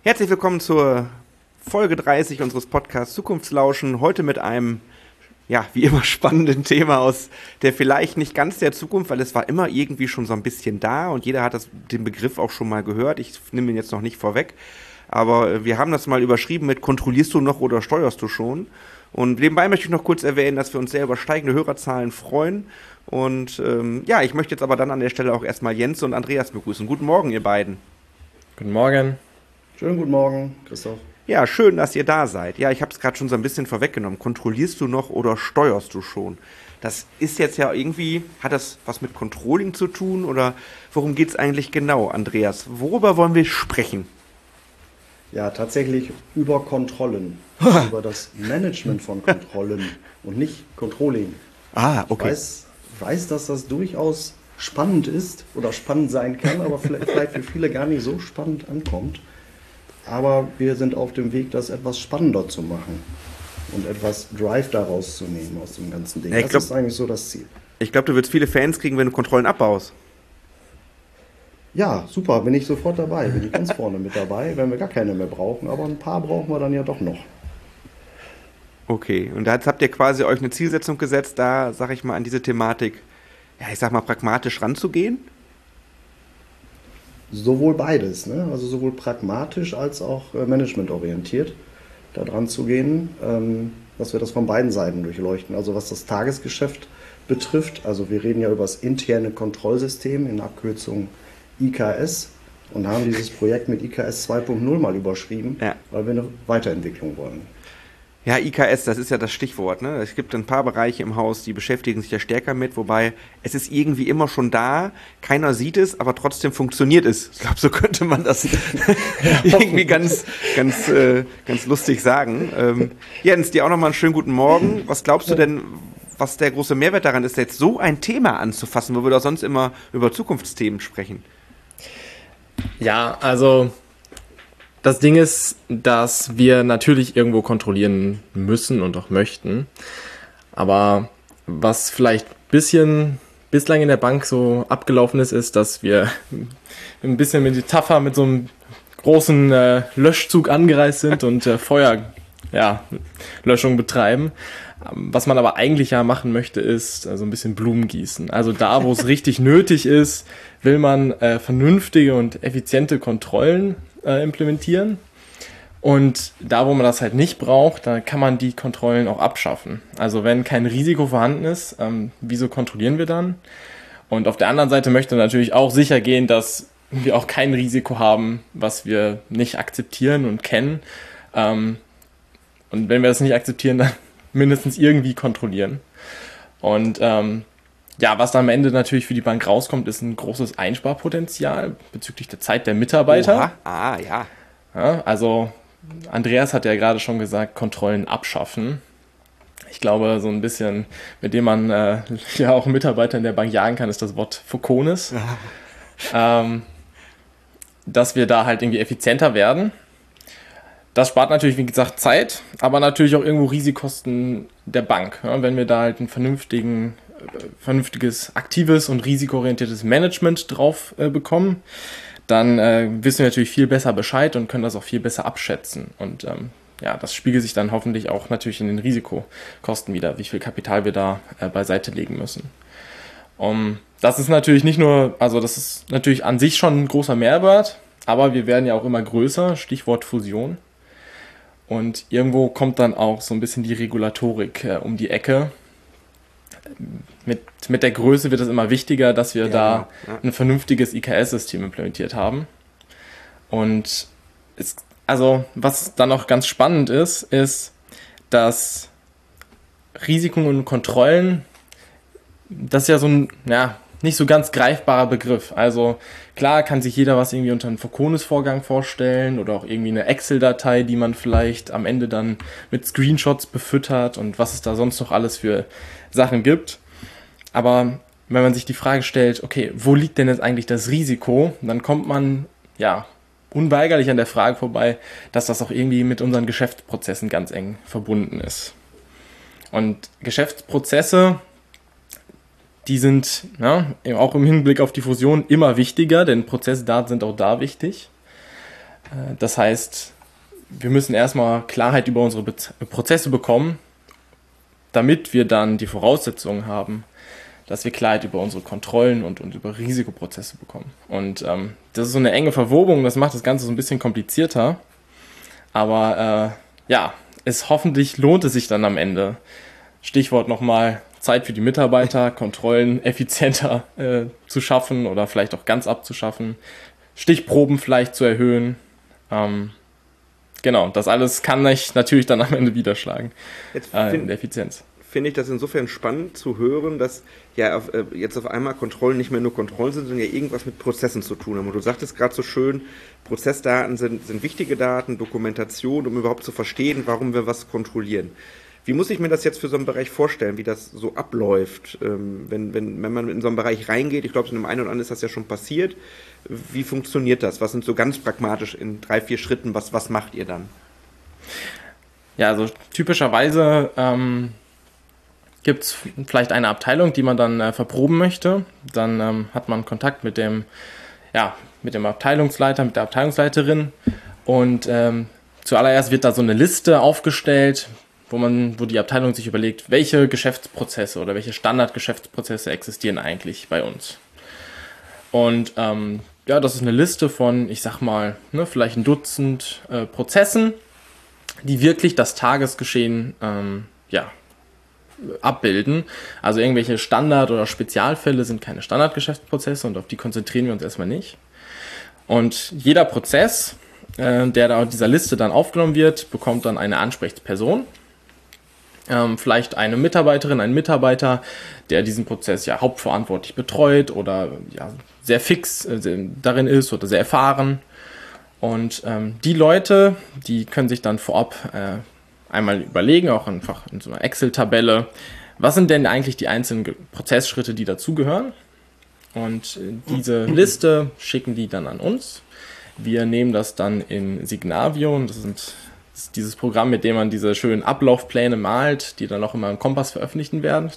Herzlich willkommen zur Folge 30 unseres Podcasts Zukunftslauschen. Heute mit einem, ja, wie immer spannenden Thema aus der vielleicht nicht ganz der Zukunft, weil es war immer irgendwie schon so ein bisschen da und jeder hat den Begriff auch schon mal gehört. Ich nehme ihn jetzt noch nicht vorweg, aber wir haben das mal überschrieben mit kontrollierst du noch oder steuerst du schon? Und nebenbei möchte ich noch kurz erwähnen, dass wir uns sehr über steigende Hörerzahlen freuen. Und ich möchte jetzt aber dann an der Stelle auch erstmal Jens und Andreas begrüßen. Guten Morgen, ihr beiden. Guten Morgen. Schönen guten Morgen, Christoph. Ja, schön, dass ihr da seid. Ja, ich habe es gerade schon so ein bisschen vorweggenommen. Kontrollierst du noch oder steuerst du schon? Das ist jetzt ja irgendwie, hat das was mit Controlling zu tun oder worum geht es eigentlich genau, Andreas? Worüber wollen wir sprechen? Ja, tatsächlich über Kontrollen, über das Management von Kontrollen und nicht Controlling. Ah, okay. Ich weiß, dass das durchaus spannend ist oder spannend sein kann, aber vielleicht für viele gar nicht so spannend ankommt. Aber wir sind auf dem Weg, das etwas spannender zu machen und etwas Drive daraus zu nehmen aus dem ganzen Ding. Ja, das ist eigentlich so das Ziel. Ich glaube, du wirst viele Fans kriegen, wenn du Kontrollen abbaust. Ja, super, bin ich sofort dabei, bin ich ganz vorne mit dabei, wenn wir gar keine mehr brauchen, aber ein paar brauchen wir dann ja doch noch. Okay, und da habt ihr quasi euch eine Zielsetzung gesetzt, da, sag ich mal, an diese Thematik, ja, ich sag mal, pragmatisch ranzugehen? Sowohl beides, ne? Also sowohl pragmatisch als auch managementorientiert da dran zu gehen, dass wir das von beiden Seiten durchleuchten. Also was das Tagesgeschäft betrifft, also wir reden ja über das interne Kontrollsystem in Abkürzung IKS und haben dieses Projekt mit IKS 2.0 mal überschrieben, Ja. weil wir eine Weiterentwicklung wollen. Ja, IKS, das ist ja das Stichwort, ne? Es gibt ein paar Bereiche im Haus, die beschäftigen sich ja stärker mit, wobei es ist irgendwie immer schon da, keiner sieht es, aber trotzdem funktioniert es. Ich glaube, so könnte man das irgendwie ganz lustig sagen. Jens, dir auch nochmal einen schönen guten Morgen. Was glaubst du denn, was der große Mehrwert daran ist, jetzt so ein Thema anzufassen, wo wir doch sonst immer über Zukunftsthemen sprechen? Ja, also das Ding ist, dass wir natürlich irgendwo kontrollieren müssen und auch möchten. Aber was vielleicht ein bisschen bislang in der Bank so abgelaufen ist, dass wir ein bisschen mit Metapher mit so einem großen Löschzug angereist sind und Feuerlöschung betreiben. Was man aber eigentlich ja machen möchte, ist so ein bisschen Blumen gießen. Also da, wo es richtig nötig ist, will man vernünftige und effiziente Kontrollen implementieren. Und da, wo man das halt nicht braucht, da kann man die Kontrollen auch abschaffen. Also wenn kein Risiko vorhanden ist, wieso kontrollieren wir dann? Und auf der anderen Seite möchte man natürlich auch sicher gehen, dass wir auch kein Risiko haben, was wir nicht akzeptieren und kennen. Und wenn wir das nicht akzeptieren, dann mindestens irgendwie kontrollieren. Und was dann am Ende natürlich für die Bank rauskommt, ist ein großes Einsparpotenzial bezüglich der Zeit der Mitarbeiter. Oha. Ja, also Andreas hat ja gerade schon gesagt, Kontrollen abschaffen. Ich glaube, so ein bisschen, mit dem man auch Mitarbeiter in der Bank jagen kann, ist das Wort Foconis. Dass wir da halt irgendwie effizienter werden. Das spart natürlich, wie gesagt, Zeit, aber natürlich auch irgendwo Risikosten der Bank. Ja, wenn wir da halt ein vernünftiges, aktives und risikoorientiertes Management drauf bekommen, dann wissen wir natürlich viel besser Bescheid und können das auch viel besser abschätzen. Und das spiegelt sich dann hoffentlich auch natürlich in den Risikokosten wieder, wie viel Kapital wir da beiseite legen müssen. Das ist natürlich nicht nur, also das ist natürlich an sich schon ein großer Mehrwert, aber wir werden ja auch immer größer, Stichwort Fusion. Und irgendwo kommt dann auch so ein bisschen die Regulatorik um die Ecke. Mit der Größe wird es immer wichtiger, dass wir ein vernünftiges IKS-System implementiert haben. Und was dann noch ganz spannend ist, dass Risiken und Kontrollen, das ist ja so ein, nicht so ganz greifbarer Begriff. Also klar kann sich jeder was irgendwie unter einem Foconis-Vorgang vorstellen oder auch irgendwie eine Excel-Datei, die man vielleicht am Ende dann mit Screenshots befüttert und was es da sonst noch alles für Sachen gibt. Aber wenn man sich die Frage stellt, okay, wo liegt denn jetzt eigentlich das Risiko, dann kommt man unweigerlich an der Frage vorbei, dass das auch irgendwie mit unseren Geschäftsprozessen ganz eng verbunden ist. Und Geschäftsprozesse, die sind auch im Hinblick auf die Fusion immer wichtiger, denn Prozessdaten sind auch da wichtig. Das heißt, wir müssen erstmal Klarheit über unsere Prozesse bekommen, damit wir dann die Voraussetzungen haben, dass wir Klarheit über unsere Kontrollen und über Risikoprozesse bekommen. Und das ist so eine enge Verwobung, das macht das Ganze so ein bisschen komplizierter. Aber hoffentlich lohnt es sich dann am Ende. Stichwort nochmal Zeit für die Mitarbeiter, Kontrollen effizienter zu schaffen oder vielleicht auch ganz abzuschaffen, Stichproben vielleicht zu erhöhen. Genau, das alles kann ich natürlich dann am Ende widerschlagen in der Effizienz. Finde ich das insofern spannend zu hören, dass jetzt auf einmal Kontrollen nicht mehr nur Kontrollen sind, sondern ja irgendwas mit Prozessen zu tun haben. Und du sagtest gerade so schön, Prozessdaten sind wichtige Daten, Dokumentation, um überhaupt zu verstehen, warum wir was kontrollieren. Wie muss ich mir das jetzt für so einen Bereich vorstellen, wie das so abläuft, wenn man in so einen Bereich reingeht? Ich glaube, so in dem einen oder anderen ist das ja schon passiert. Wie funktioniert das? Was sind so ganz pragmatisch in 3-4 Schritten? Was macht ihr dann? Ja, also typischerweise gibt es vielleicht eine Abteilung, die man dann verproben möchte. Dann hat man Kontakt mit dem Abteilungsleiter, mit der Abteilungsleiterin. Und zuallererst wird da so eine Liste aufgestellt, wo die Abteilung sich überlegt, welche Geschäftsprozesse oder welche Standardgeschäftsprozesse existieren eigentlich bei uns. Und das ist eine Liste von, ich sag mal, vielleicht ein Dutzend Prozessen, die wirklich das Tagesgeschehen abbilden. Also irgendwelche Standard- oder Spezialfälle sind keine Standardgeschäftsprozesse und auf die konzentrieren wir uns erstmal nicht. Und jeder Prozess, der da auf dieser Liste dann aufgenommen wird, bekommt dann eine Ansprechperson. Vielleicht eine Mitarbeiterin, ein Mitarbeiter, der diesen Prozess hauptverantwortlich betreut oder sehr fix darin ist oder sehr erfahren. Und die Leute, die können sich dann vorab einmal überlegen, auch einfach in so einer Excel-Tabelle, was sind denn eigentlich die einzelnen Prozessschritte, die dazugehören. Und diese Liste schicken die dann an uns. Wir nehmen das dann in Signavio, das ist dieses Programm, mit dem man diese schönen Ablaufpläne malt, die dann auch immer im Kompass veröffentlicht werden,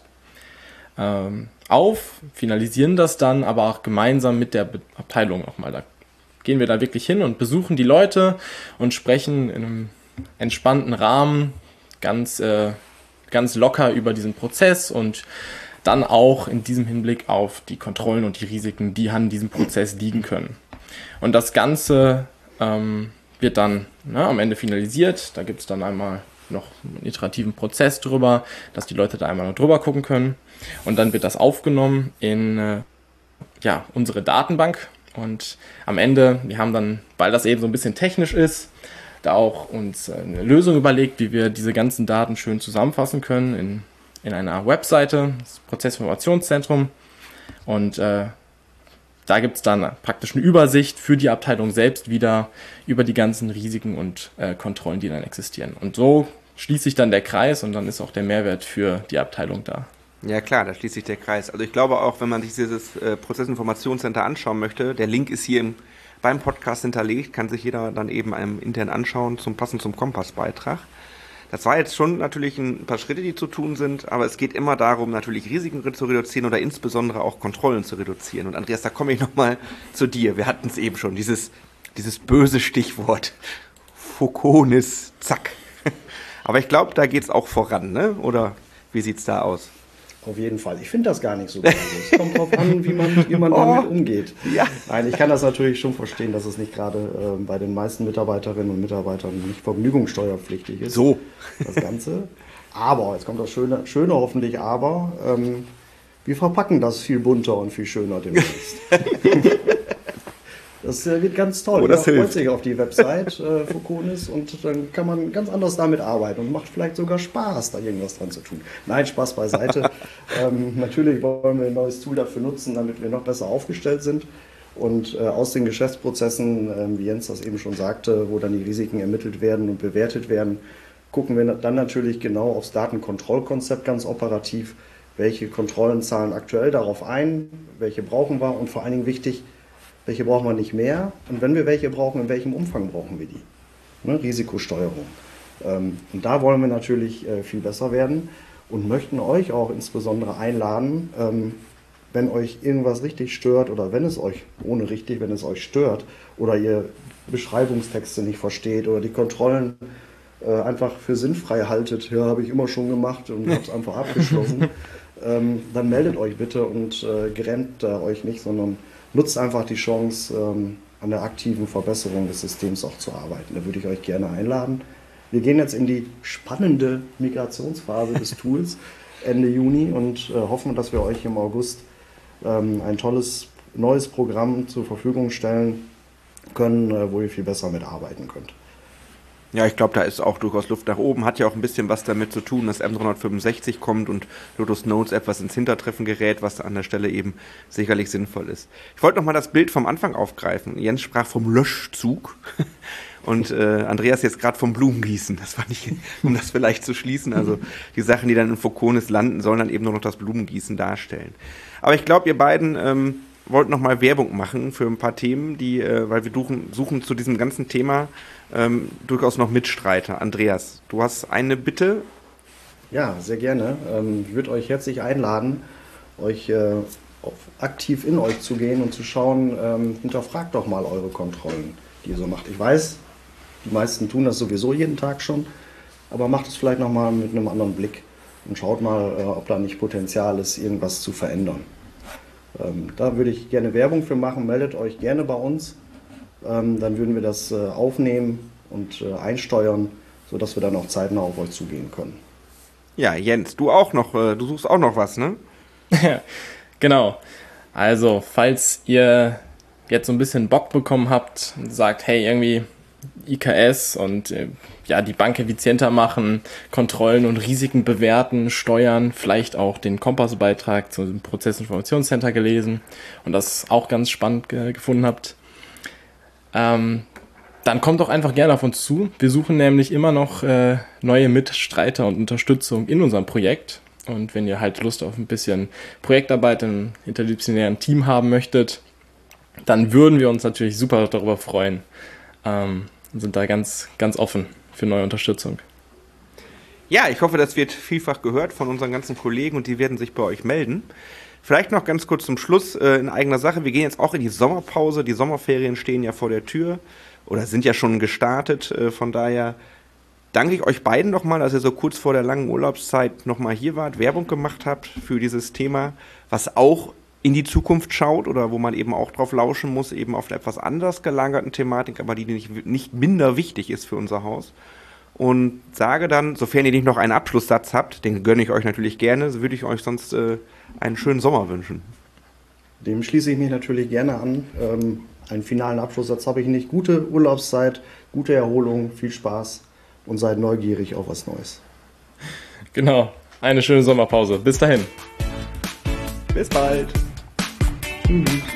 finalisieren das dann aber auch gemeinsam mit der Abteilung nochmal. Da gehen wir da wirklich hin und besuchen die Leute und sprechen in einem entspannten Rahmen ganz locker über diesen Prozess und dann auch in diesem Hinblick auf die Kontrollen und die Risiken, die an diesem Prozess liegen können. Und das Ganze wird dann am Ende finalisiert. Da gibt es dann einmal noch einen iterativen Prozess drüber, dass die Leute da einmal noch drüber gucken können. Und dann wird das aufgenommen in unsere Datenbank. Und am Ende, wir haben dann, weil das eben so ein bisschen technisch ist, da auch uns eine Lösung überlegt, wie wir diese ganzen Daten schön zusammenfassen können in einer Webseite, das Prozessinformationszentrum. Und da gibt es dann praktisch eine Übersicht für die Abteilung selbst wieder über die ganzen Risiken und Kontrollen, die dann existieren. Und so schließt sich dann der Kreis und dann ist auch der Mehrwert für die Abteilung da. Ja klar, da schließt sich der Kreis. Also ich glaube auch, wenn man sich dieses Prozessinformationscenter anschauen möchte, der Link ist hier beim Podcast hinterlegt, kann sich jeder dann eben intern anschauen, passend zum Kompassbeitrag. Das war jetzt schon natürlich ein paar Schritte, die zu tun sind, aber es geht immer darum, natürlich Risiken zu reduzieren oder insbesondere auch Kontrollen zu reduzieren. Und Andreas, da komme ich nochmal zu dir. Wir hatten es eben schon, dieses böse Stichwort Foconis, zack. Aber ich glaube, da geht es auch voran, ne? Oder wie sieht es da aus? Auf jeden Fall. Ich finde das gar nicht so böse. Es kommt drauf an, wie man damit umgeht. Ja. Nein, ich kann das natürlich schon verstehen, dass es nicht gerade bei den meisten Mitarbeiterinnen und Mitarbeitern nicht vergnügungssteuerpflichtig ist. So. Das Ganze. Aber, jetzt kommt das Schöne hoffentlich, aber wir verpacken das viel bunter und viel schöner demnächst. Das wird ganz toll. Das freut sich auf die Website Foconis und dann kann man ganz anders damit arbeiten und macht vielleicht sogar Spaß, da irgendwas dran zu tun. Nein, Spaß beiseite. Natürlich wollen wir ein neues Tool dafür nutzen, damit wir noch besser aufgestellt sind. Und aus den Geschäftsprozessen, wie Jens das eben schon sagte, wo dann die Risiken ermittelt werden und bewertet werden, gucken wir dann natürlich genau aufs Datenkontrollkonzept ganz operativ, welche Kontrollen zahlen aktuell darauf ein, welche brauchen wir und vor allen Dingen wichtig, welche brauchen wir nicht mehr und wenn wir welche brauchen, in welchem Umfang brauchen wir die? Ne? Risikosteuerung. Und da wollen wir natürlich viel besser werden und möchten euch auch insbesondere einladen, wenn euch irgendwas richtig stört oder wenn es euch stört oder ihr Beschreibungstexte nicht versteht oder die Kontrollen einfach für sinnfrei haltet, ja, habe ich immer schon gemacht und habe es einfach abgeschlossen, dann meldet euch bitte und grämt euch nicht, sondern nutzt einfach die Chance, an der aktiven Verbesserung des Systems auch zu arbeiten. Da würde ich euch gerne einladen. Wir gehen jetzt in die spannende Migrationsphase des Tools Ende Juni und hoffen, dass wir euch im August ein tolles neues Programm zur Verfügung stellen können, wo ihr viel besser mitarbeiten könnt. Ja, ich glaube, da ist auch durchaus Luft nach oben. Hat ja auch ein bisschen was damit zu tun, dass M365 kommt und Lotus Notes etwas ins Hintertreffen gerät, was an der Stelle eben sicherlich sinnvoll ist. Ich wollte nochmal das Bild vom Anfang aufgreifen. Jens sprach vom Löschzug und Andreas jetzt gerade vom Blumengießen. Das war nicht, um das vielleicht zu schließen. Also die Sachen, die dann in Foconis landen, sollen dann eben nur noch das Blumengießen darstellen. Aber ich glaube, ihr beiden wollten nochmal Werbung machen für ein paar Themen, weil wir suchen zu diesem ganzen Thema durchaus noch Mitstreiter. Andreas, du hast eine Bitte? Ja, sehr gerne. Ich würde euch herzlich einladen, euch aktiv in euch zu gehen und zu schauen, hinterfragt doch mal eure Kontrollen, die ihr so macht. Ich weiß, die meisten tun das sowieso jeden Tag schon, aber macht es vielleicht nochmal mit einem anderen Blick und schaut mal, ob da nicht Potenzial ist, irgendwas zu verändern. Da würde ich gerne Werbung für machen, meldet euch gerne bei uns. Dann würden wir das aufnehmen und einsteuern, sodass wir dann auch zeitnah auf euch zugehen können. Ja, Jens, du suchst auch noch was, ne? Genau. Also, falls ihr jetzt so ein bisschen Bock bekommen habt und sagt, hey, irgendwie IKS und die Bank effizienter machen, Kontrollen und Risiken bewerten, steuern, vielleicht auch den Kompass-Beitrag zum Prozessinformationscenter gelesen und das auch ganz spannend gefunden habt, dann kommt doch einfach gerne auf uns zu. Wir suchen nämlich immer noch neue Mitstreiter und Unterstützung in unserem Projekt. Und wenn ihr halt Lust auf ein bisschen Projektarbeit im interdisziplinären Team haben möchtet, dann würden wir uns natürlich super darüber freuen. Und sind da ganz, ganz offen für neue Unterstützung. Ja, ich hoffe, das wird vielfach gehört von unseren ganzen Kollegen und die werden sich bei euch melden. Vielleicht noch ganz kurz zum Schluss in eigener Sache. Wir gehen jetzt auch in die Sommerpause. Die Sommerferien stehen ja vor der Tür oder sind ja schon gestartet. Von daher danke ich euch beiden nochmal, dass ihr so kurz vor der langen Urlaubszeit nochmal hier wart, Werbung gemacht habt für dieses Thema, was auch in die Zukunft schaut oder wo man eben auch drauf lauschen muss, eben auf einer etwas anders gelagerten Thematik, aber die nicht minder wichtig ist für unser Haus. Und sage dann, sofern ihr nicht noch einen Abschlusssatz habt, den gönne ich euch natürlich gerne, so würde ich euch sonst einen schönen Sommer wünschen. Dem schließe ich mich natürlich gerne an. Einen finalen Abschlusssatz habe ich nicht. Gute Urlaubszeit, gute Erholung, viel Spaß und seid neugierig auf was Neues. Genau, eine schöne Sommerpause. Bis dahin. Bis bald. Tschüss.